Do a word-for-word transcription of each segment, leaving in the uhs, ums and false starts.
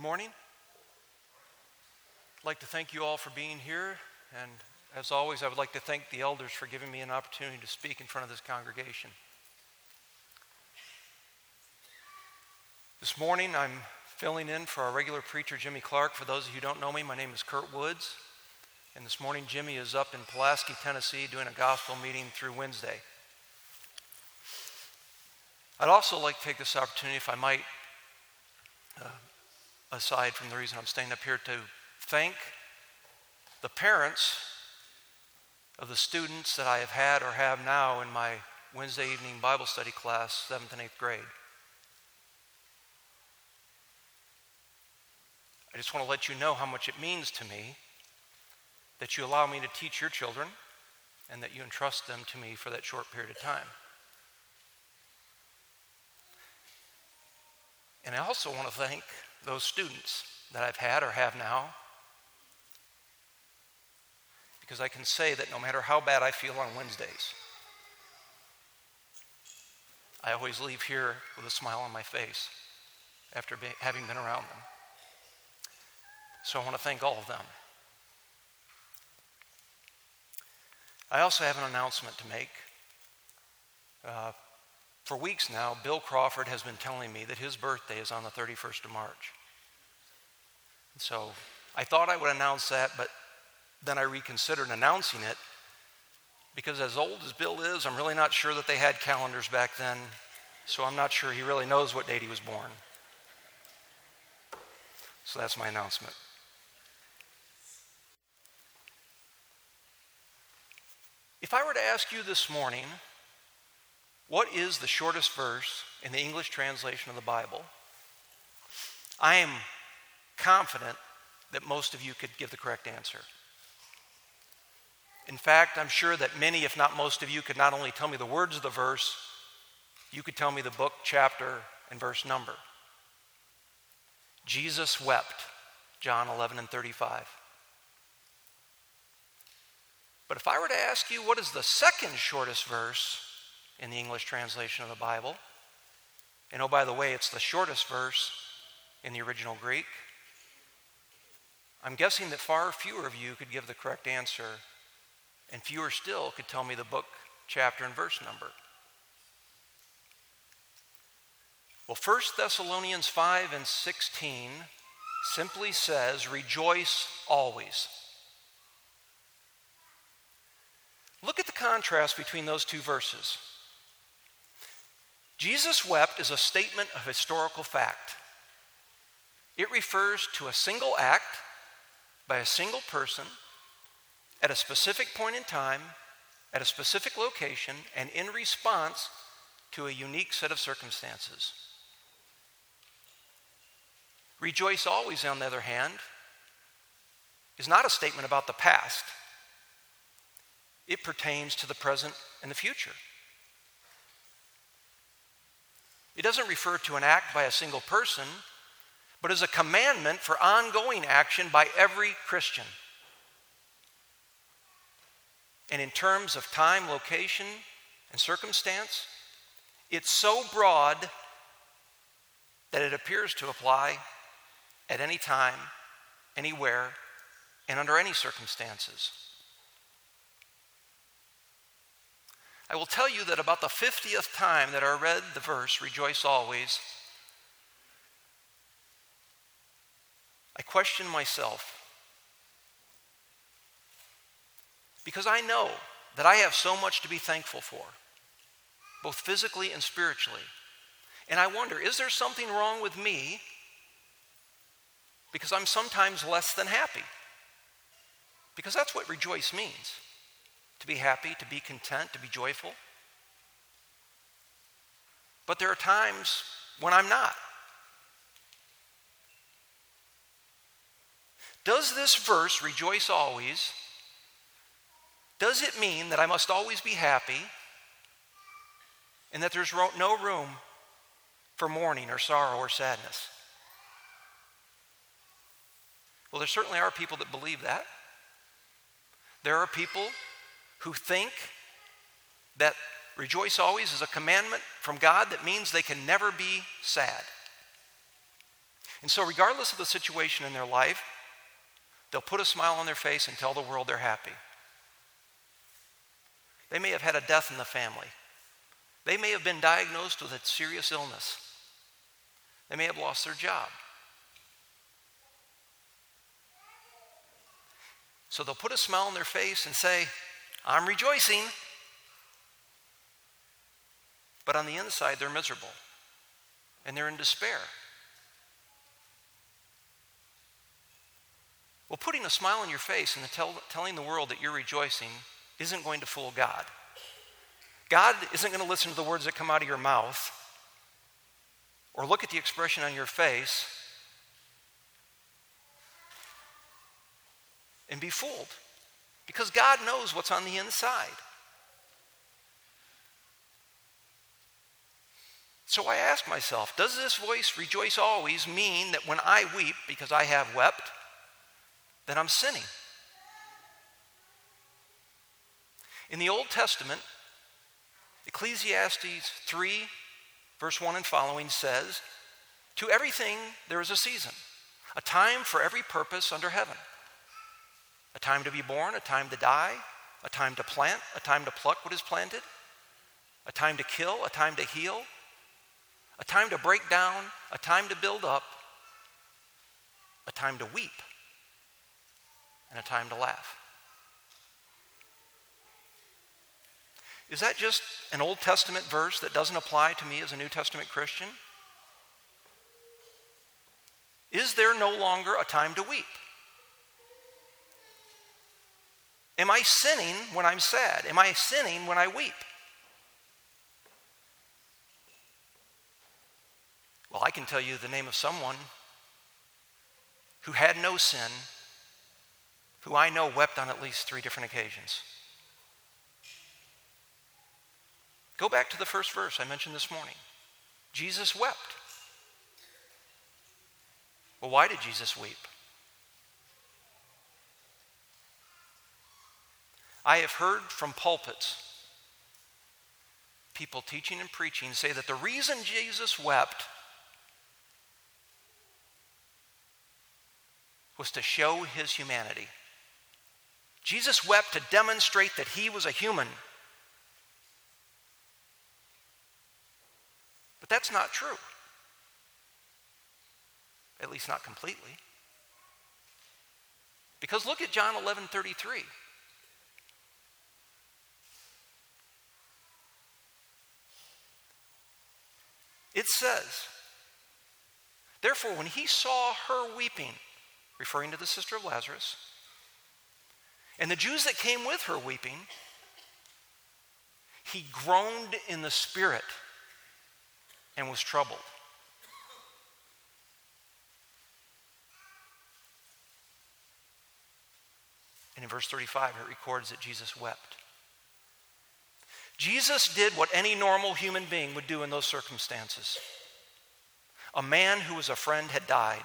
morning. I'd like to thank you all for being here, and as always, I would like to thank the elders for giving me an opportunity to speak in front of this congregation. This morning, I'm filling in for our regular preacher, Jimmy Clark. For those of you who don't know me, my name is Kurt Woods, and this morning, Jimmy is up in Pulaski, Tennessee, doing a gospel meeting through Wednesday. I'd also like to take this opportunity, if I might, uh, aside from the reason I'm staying up here, to thank the parents of the students that I have had or have now in my Wednesday evening Bible study class, seventh and eighth grade. I just want to let you know how much it means to me that you allow me to teach your children and that you entrust them to me for that short period of time. And I also want to thank those students that I've had or have now, because I can say that no matter how bad I feel on Wednesdays, I always leave here with a smile on my face after be, having been around them. So I want to thank all of them. I also have an announcement to make. Uh, for weeks now, Bill Crawford has been telling me that his birthday is on the thirty-first of March. So I thought I would announce that, but then I reconsidered announcing it because as old as Bill is, I'm really not sure that they had calendars back then, so I'm not sure he really knows what date he was born. So that's my announcement. If I were to ask you this morning, what is the shortest verse in the English translation of the Bible? I am confident that most of you could give the correct answer. In fact, I'm sure that many, if not most of you, could not only tell me the words of the verse, you could tell me the book, chapter, and verse number. Jesus wept, John eleven and thirty-five. But if I were to ask you what is the second shortest verse in the English translation of the Bible, and oh, by the way, it's the shortest verse in the original Greek, I'm guessing that far fewer of you could give the correct answer, and fewer still could tell me the book, chapter, and verse number. Well, First Thessalonians five and sixteen simply says, rejoice always. Look at the contrast between those two verses. Jesus wept is a statement of historical fact. It refers to a single act by a single person at a specific point in time, at a specific location, and in response to a unique set of circumstances. Rejoice always, on the other hand, is not a statement about the past. It pertains to the present and the future. It doesn't refer to an act by a single person, but is a commandment for ongoing action by every Christian. And in terms of time, location, and circumstance, it's so broad that it appears to apply at any time, anywhere, and under any circumstances. I will tell you that about the fiftieth time that I read the verse, rejoice always, I questioned myself. Because I know that I have so much to be thankful for, both physically and spiritually. And I wonder, is there something wrong with me because I'm sometimes less than happy? Because that's what rejoice means. To be happy, to be content, to be joyful. But there are times when I'm not. Does this verse, rejoice always, does it mean that I must always be happy and that there's no room for mourning or sorrow or sadness? Well, there certainly are people that believe that. There are people who think that rejoice always is a commandment from God that means they can never be sad. And so regardless of the situation in their life, they'll put a smile on their face and tell the world they're happy. They may have had a death in the family. They may have been diagnosed with a serious illness. They may have lost their job. So they'll put a smile on their face and say, I'm rejoicing. But on the inside, they're miserable. And they're in despair. Well, putting a smile on your face and tell, telling the world that you're rejoicing isn't going to fool God. God isn't going to listen to the words that come out of your mouth or look at the expression on your face and be fooled, because God knows what's on the inside. So I ask myself, does this voice, rejoice always, mean that when I weep because I have wept, that I'm sinning? In the Old Testament, Ecclesiastes three, verse one and following says, to everything there is a season, a time for every purpose under heaven. A time to be born, a time to die, a time to plant, a time to pluck what is planted, a time to kill, a time to heal, a time to break down, a time to build up, a time to weep, and a time to laugh. Is that just an Old Testament verse that doesn't apply to me as a New Testament Christian? Is there no longer a time to weep? Am I sinning when I'm sad? Am I sinning when I weep? Well, I can tell you the name of someone who had no sin, who I know wept on at least three different occasions. Go back to the first verse I mentioned this morning. Jesus wept. Well, why did Jesus weep? I have heard from pulpits, people teaching and preaching, say that the reason Jesus wept was to show his humanity. Jesus wept to demonstrate that he was a human. But that's not true. At least not completely. Because look at John eleven thirty-three. It says, therefore, when he saw her weeping, referring to the sister of Lazarus, and the Jews that came with her weeping, he groaned in the spirit and was troubled. And in verse thirty-five, it records that Jesus wept. Jesus did what any normal human being would do in those circumstances. A man who was a friend had died.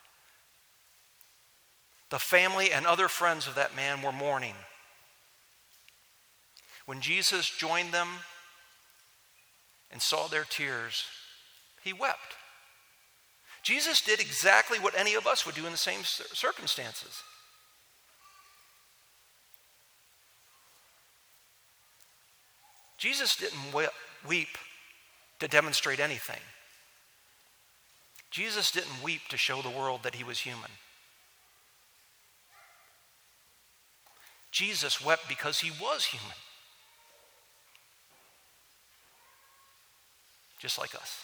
The family and other friends of that man were mourning. When Jesus joined them and saw their tears, he wept. Jesus did exactly what any of us would do in the same circumstances. Jesus didn't weep to demonstrate anything. Jesus didn't weep to show the world that he was human. Jesus wept because he was human. Just like us.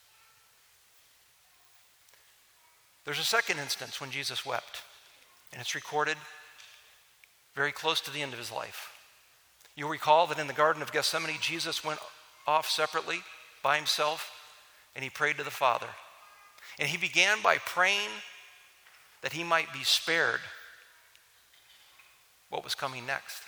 There's a second instance when Jesus wept, and it's recorded very close to the end of his life. You'll recall that in the Garden of Gethsemane, Jesus went off separately by himself, and he prayed to the Father. And he began by praying that he might be spared what was coming next.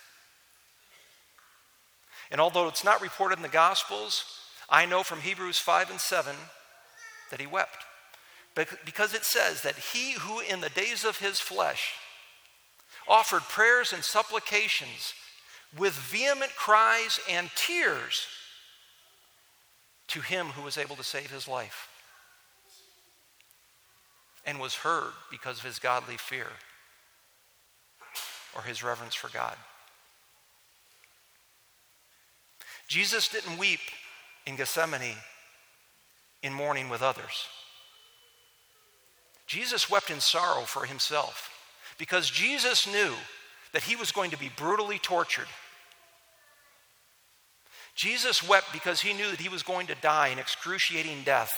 And although it's not reported in the Gospels, I know from Hebrews five and seven that he wept. Because it says that he who in the days of his flesh offered prayers and supplications with vehement cries and tears to him who was able to save his life. and was heard because of his godly fear or his reverence for God. Jesus didn't weep in Gethsemane in mourning with others. Jesus wept in sorrow for himself because Jesus knew that he was going to be brutally tortured. Jesus wept because he knew that he was going to die an excruciating death.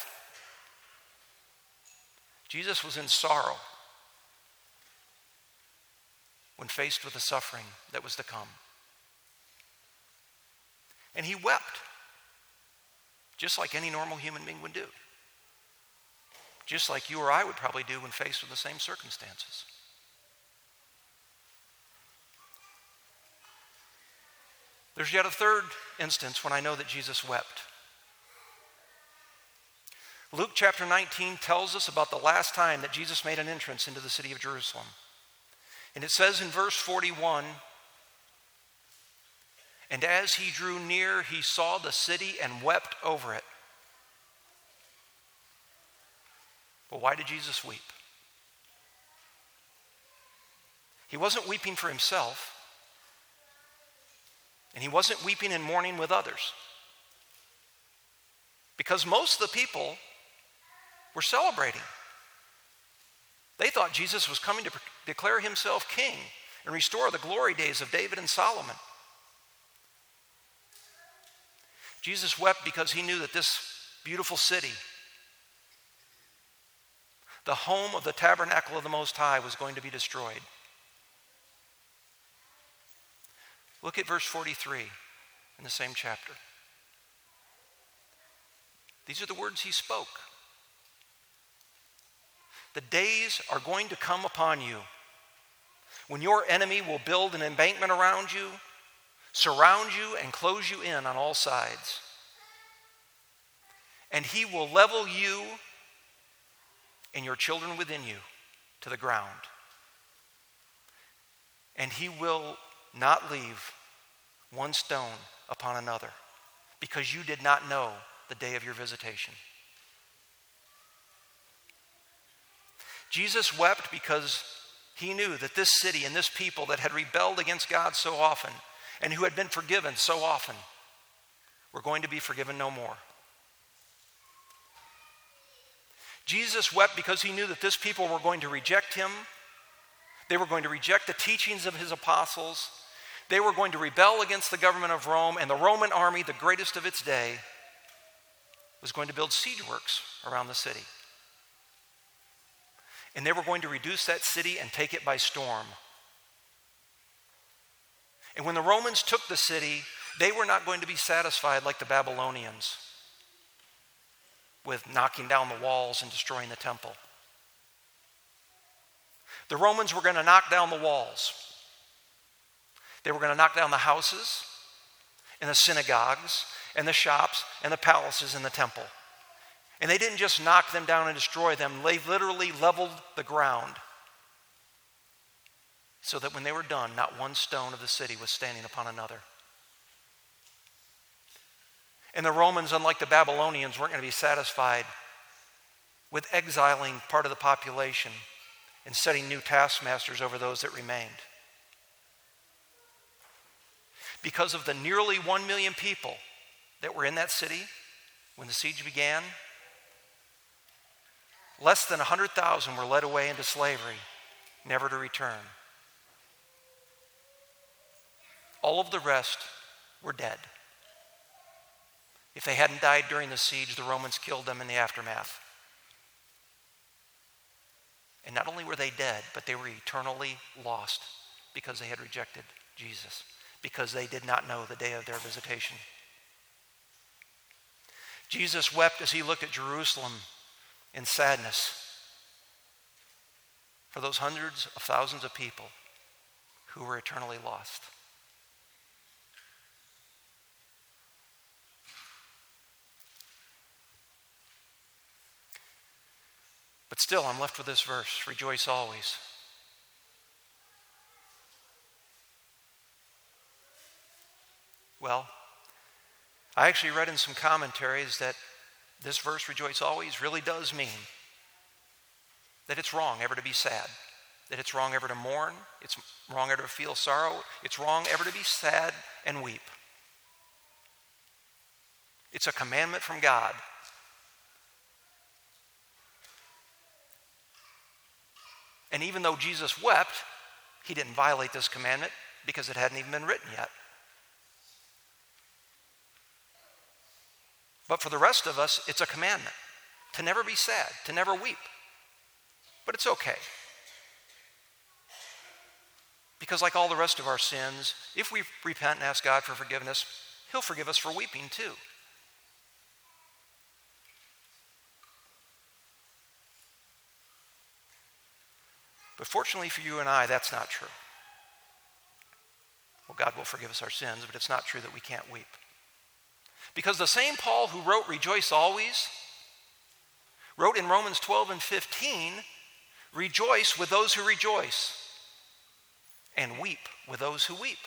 Jesus was in sorrow when faced with the suffering that was to come. And he wept, just like any normal human being would do. Just like you or I would probably do when faced with the same circumstances. There's yet a third instance when I know that Jesus wept. Luke chapter nineteen tells us about the last time that Jesus made an entrance into the city of Jerusalem. And it says in verse forty-one, "And as he drew near, he saw the city and wept over it." Well, why did Jesus weep? He wasn't weeping for himself, and he wasn't weeping and mourning with others. Because most of the people were celebrating. They thought Jesus was coming to declare himself king and restore the glory days of David and Solomon. Jesus wept because he knew that this beautiful city, the home of the tabernacle of the Most High, was going to be destroyed. Look at verse forty-three in the same chapter. These are the words he spoke. "The days are going to come upon you when your enemy will build an embankment around you, surround you, and close you in on all sides. And he will level you and your children within you to the ground. And he will not leave one stone upon another, because you did not know the day of your visitation." Jesus wept because he knew that this city and this people that had rebelled against God so often and who had been forgiven so often were going to be forgiven no more. Jesus wept because he knew that this people were going to reject him. They were going to reject the teachings of his apostles. They were going to rebel against the government of Rome, and the Roman army, the greatest of its day, was going to build siege works around the city. And they were going to reduce that city and take it by storm. And when the Romans took the city, they were not going to be satisfied like the Babylonians with knocking down the walls and destroying the temple. The Romans were going to knock down the walls. They were going to knock down the houses and the synagogues and the shops and the palaces and the temple. And they didn't just knock them down and destroy them. They literally leveled the ground so that when they were done, not one stone of the city was standing upon another. And the Romans, unlike the Babylonians, weren't going to be satisfied with exiling part of the population and setting new taskmasters over those that remained. Because of the nearly one million people that were in that city when the siege began, less than one hundred thousand were led away into slavery, never to return. All of the rest were dead. If they hadn't died during the siege, the Romans killed them in the aftermath. And not only were they dead, but they were eternally lost because they had rejected Jesus, because they did not know the day of their visitation. Jesus wept as he looked at Jerusalem in sadness for those hundreds of thousands of people who were eternally lost. But still, I'm left with this verse, rejoice always. Well, I actually read in some commentaries that this verse, rejoice always, really does mean that it's wrong ever to be sad, that it's wrong ever to mourn, it's wrong ever to feel sorrow, it's wrong ever to be sad and weep. It's a commandment from God. And even though Jesus wept, he didn't violate this commandment because it hadn't even been written yet. But for the rest of us, it's a commandment to never be sad, to never weep. But it's okay. Because like all the rest of our sins, if we repent and ask God for forgiveness, he'll forgive us for weeping too. But fortunately for you and I, that's not true. Well, God will forgive us our sins, but it's not true that we can't weep. Because the same Paul who wrote, "Rejoice always," wrote in Romans twelve and fifteen, "Rejoice with those who rejoice, and weep with those who weep."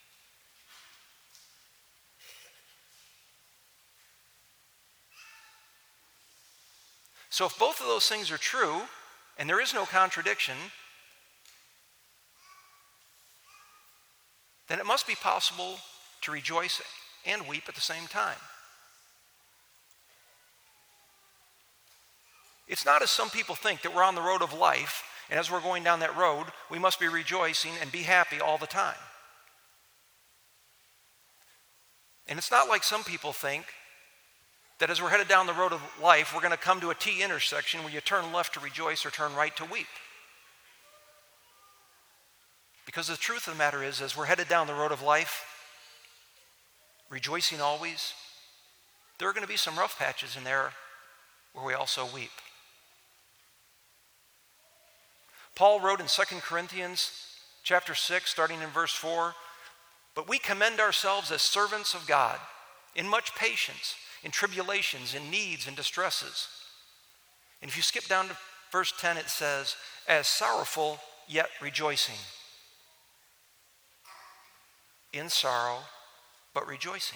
So if both of those things are true, and there is no contradiction, then it must be possible to rejoice and weep at the same time. It's not as some people think that we're on the road of life, and as we're going down that road, we must be rejoicing and be happy all the time. And it's not like some people think that as we're headed down the road of life, we're going to come to a T intersection where you turn left to rejoice or turn right to weep. Because the truth of the matter is, as we're headed down the road of life, rejoicing always, there are going to be some rough patches in there where we also weep. Paul wrote in Second Corinthians chapter six, starting in verse four, "But we commend ourselves as servants of God, in much patience, in tribulations, in needs, and distresses." And if you skip down to verse ten, it says, "As sorrowful, yet rejoicing. In sorrow, but rejoicing."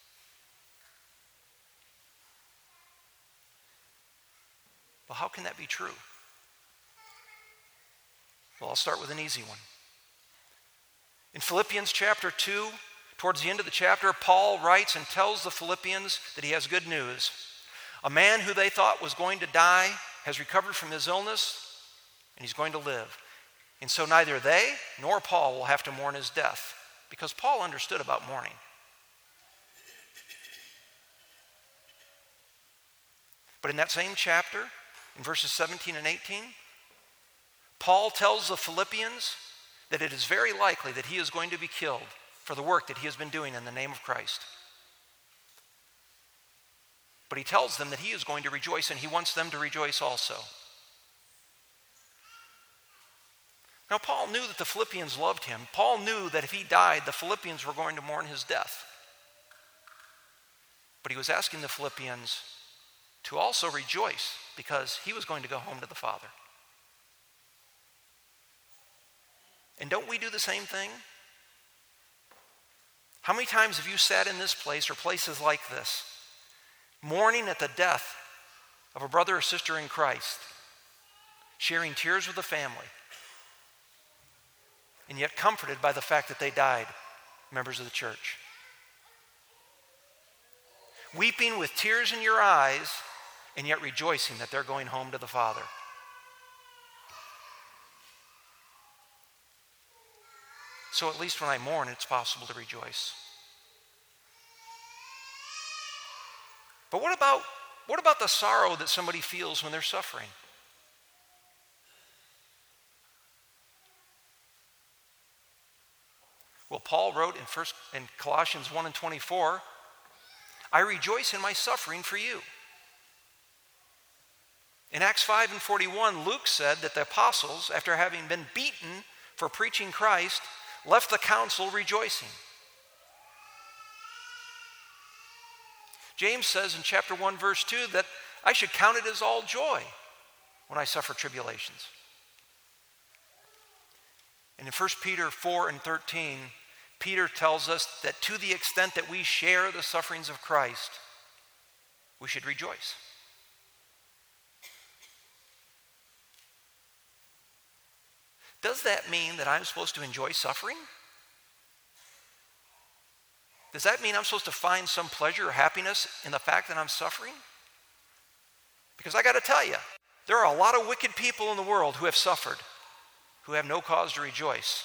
Well, how can that be true? Well, I'll start with an easy one. In Philippians chapter two, towards the end of the chapter, Paul writes and tells the Philippians that he has good news. A man who they thought was going to die has recovered from his illness, and he's going to live. And so neither they nor Paul will have to mourn his death, because Paul understood about mourning. But in that same chapter, in verses seventeen and eighteen, Paul tells the Philippians that it is very likely that he is going to be killed for the work that he has been doing in the name of Christ. But he tells them that he is going to rejoice, and he wants them to rejoice also. Now, Paul knew that the Philippians loved him. Paul knew that if he died, the Philippians were going to mourn his death. But he was asking the Philippians to also rejoice because he was going to go home to the Father. And don't we do the same thing? How many times have you sat in this place or places like this, mourning at the death of a brother or sister in Christ, sharing tears with the family, and yet comforted by the fact that they died, members of the church? Weeping with tears in your eyes, and yet rejoicing that they're going home to the Father. So at least when I mourn, it's possible to rejoice. But what about, what about the sorrow that somebody feels when they're suffering? Well, Paul wrote in first in Colossians one and twenty-four, "I rejoice in my suffering for you." In Acts five and forty-one, Luke said that the apostles, after having been beaten for preaching Christ, left the council rejoicing. James says in chapter one, verse two, that I should count it as all joy when I suffer tribulations. And in First Peter four and thirteen, Peter tells us that to the extent that we share the sufferings of Christ, we should rejoice. Does that mean that I'm supposed to enjoy suffering? Does that mean I'm supposed to find some pleasure or happiness in the fact that I'm suffering? Because I got to tell you, there are a lot of wicked people in the world who have suffered, who have no cause to rejoice.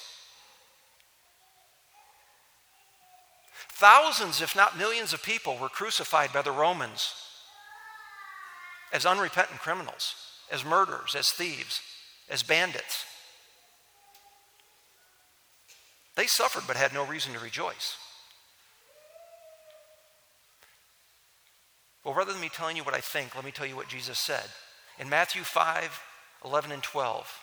Thousands, if not millions of people were crucified by the Romans as unrepentant criminals, as murderers, as thieves, as bandits. They suffered but had no reason to rejoice. Well, rather than me telling you what I think, let me tell you what Jesus said. In Matthew five, eleven and twelve.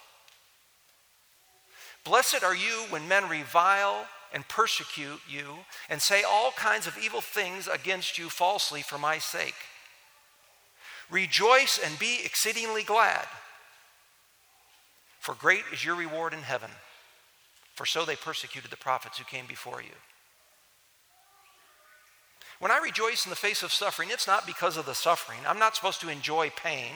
Blessed are you when men revile and persecute you and say all kinds of evil things against you falsely for my sake. Rejoice and be exceedingly glad, for great is your reward in heaven. For so they persecuted the prophets who came before you. When I rejoice in the face of suffering, it's not because of the suffering. I'm not supposed to enjoy pain.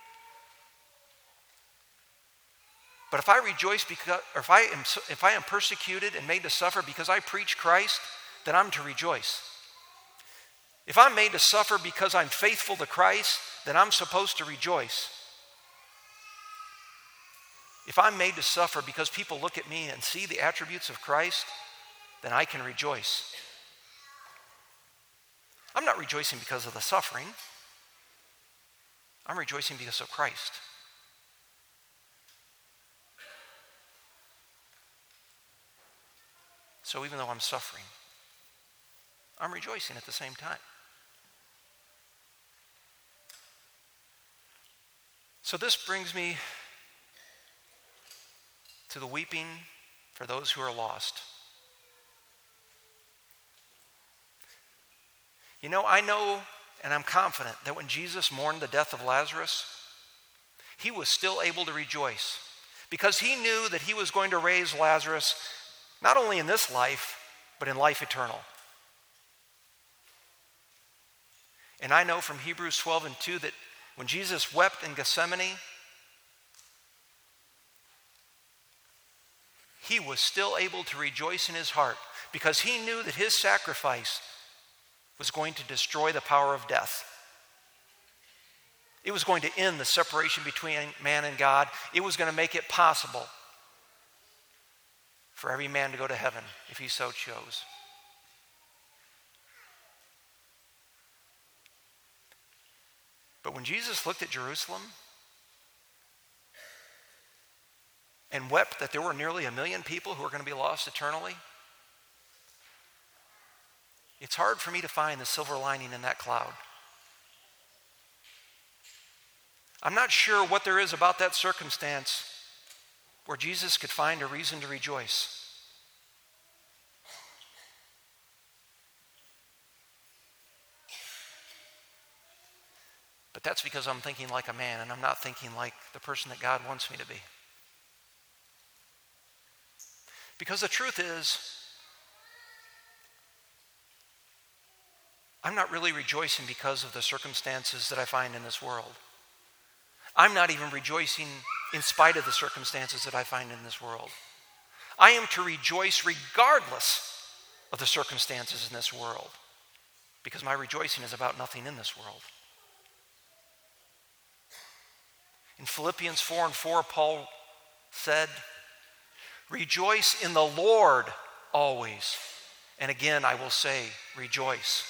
But if I rejoice because, or if I am, if I am persecuted and made to suffer because I preach Christ, then I'm to rejoice. If I'm made to suffer because I'm faithful to Christ, then I'm supposed to rejoice. If I'm made to suffer because people look at me and see the attributes of Christ, then I can rejoice. I'm not rejoicing because of the suffering. I'm rejoicing because of Christ. So even though I'm suffering, I'm rejoicing at the same time. So this brings me to the weeping for those who are lost. You know, I know and I'm confident that when Jesus mourned the death of Lazarus, he was still able to rejoice because he knew that he was going to raise Lazarus not only in this life, but in life eternal. And I know from Hebrews twelve and two that when Jesus wept in Gethsemane, he was still able to rejoice in his heart because he knew that his sacrifice was going to destroy the power of death. It was going to end the separation between man and God. It was going to make it possible for every man to go to heaven if he so chose. But when Jesus looked at Jerusalem and wept that there were nearly a million people who were going to be lost eternally, it's hard for me to find the silver lining in that cloud. I'm not sure what there is about that circumstance where Jesus could find a reason to rejoice. But that's because I'm thinking like a man and I'm not thinking like the person that God wants me to be. Because the truth is, I'm not really rejoicing because of the circumstances that I find in this world. I'm not even rejoicing in spite of the circumstances that I find in this world. I am to rejoice regardless of the circumstances in this world, because my rejoicing is about nothing in this world. In Philippians four and four, Paul said, "Rejoice in the Lord always. And again, I will say, rejoice."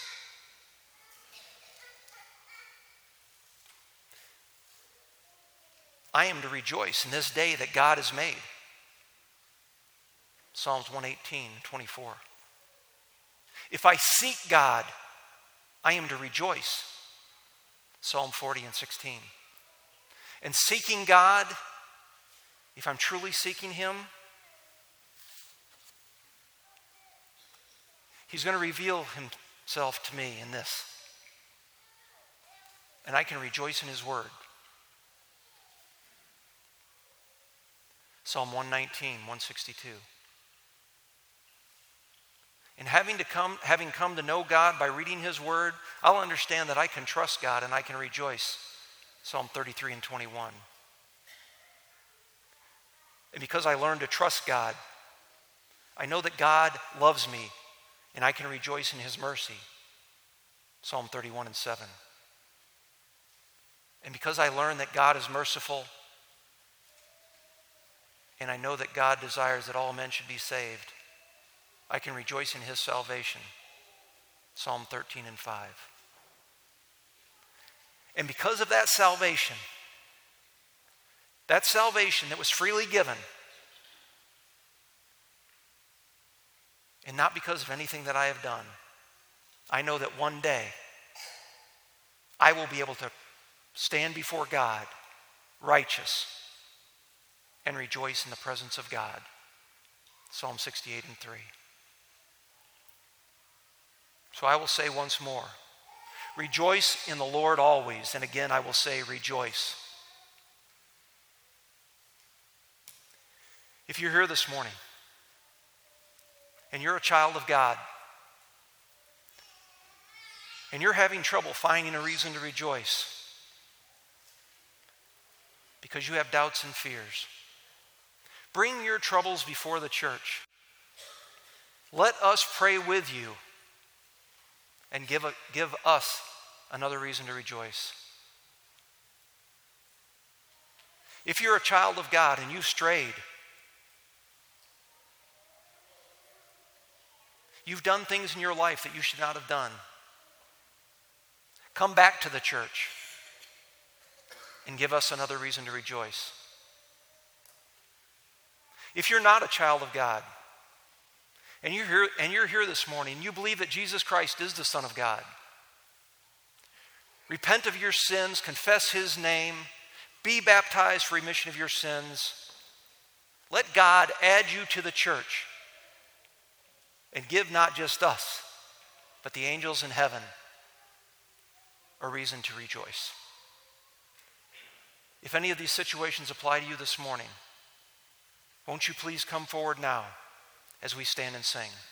I am to rejoice in this day that God has made. Psalms one eighteen, twenty-four. If I seek God, I am to rejoice. Psalm forty and sixteen. And seeking God, if I'm truly seeking him, he's going to reveal himself to me in this. And I can rejoice in his word. Psalm one nineteen, one sixty-two. And having to come, having come to know God by reading his word, I'll understand that I can trust God and I can rejoice. Psalm thirty-three and twenty-one. And because I learned to trust God, I know that God loves me and I can rejoice in his mercy. Psalm thirty-one and seven. And because I learned that God is merciful and I know that God desires that all men should be saved, I can rejoice in his salvation. Psalm thirteen and five. And because of that salvation, that salvation that was freely given, and not because of anything that I have done, I know that one day I will be able to stand before God righteous and rejoice in the presence of God. Psalm sixty-eight and three. So I will say once more, rejoice in the Lord always. And again, I will say rejoice. If you're here this morning and you're a child of God and you're having trouble finding a reason to rejoice because you have doubts and fears, bring your troubles before the church. Let us pray with you and give, a, give us another reason to rejoice. If you're a child of God and you've strayed, you've done things in your life that you should not have done, come back to the church and give us another reason to rejoice. If you're not a child of God, and you're here, and you're here this morning, you believe that Jesus Christ is the Son of God, repent of your sins, confess his name, be baptized for remission of your sins, let God add you to the church, and give not just us, but the angels in heaven a reason to rejoice. If any of these situations apply to you this morning, won't you please come forward now as we stand and sing?